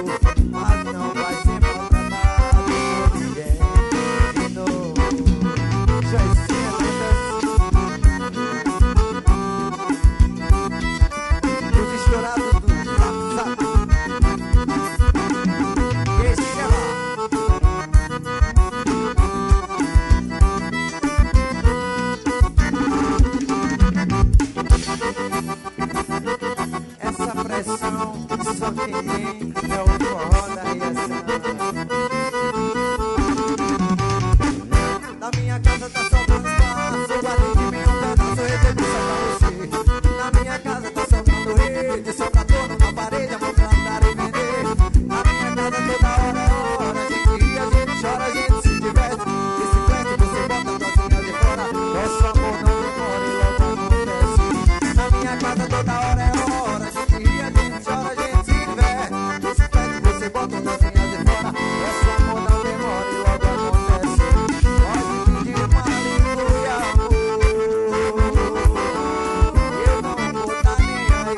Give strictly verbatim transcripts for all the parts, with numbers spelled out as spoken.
mas não vai ser maltratado por ninguém de novo. Joicinha dos estourados do Zap Zap. Esse chama essa pressão, só quem tem é o forró da reação. Na minha casa tá sobrando espaço, guardei de mim um pedaço, resolvi só pra você. Na minha casa tá sobrando rede, sobra dor numa parede, amor pra andar e vender. Na minha casa toda hora é hora, a gente ri, a gente chora, a gente se diverte. E se prende, você bota a dozinha de fora, nosso amor não demora e logo acontece. Na minha casa toda hora é hora, a gente ri, a gente chora, a gente se diverte. E se prende, você bota a dozinha de fora, nosso amor não demora e logo acontece. Pode pedir uma língua e amor, eu não vou tá nem aí.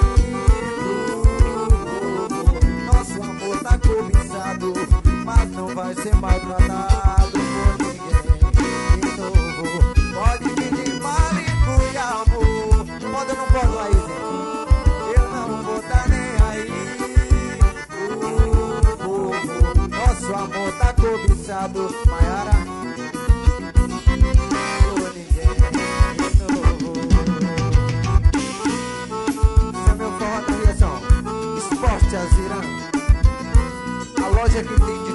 Nosso amor tá cobiçado, mas não vai ser maltratado por ninguém de novo. Pode pedir uma língua e amor, pode ou não pode aí, gente? Eu não vou tá nem aí. Nosso amor tá cobiçado, Maiara, por ninguém de novo. Esse é meu forró da reação. Esporte Azirã, a loja que tem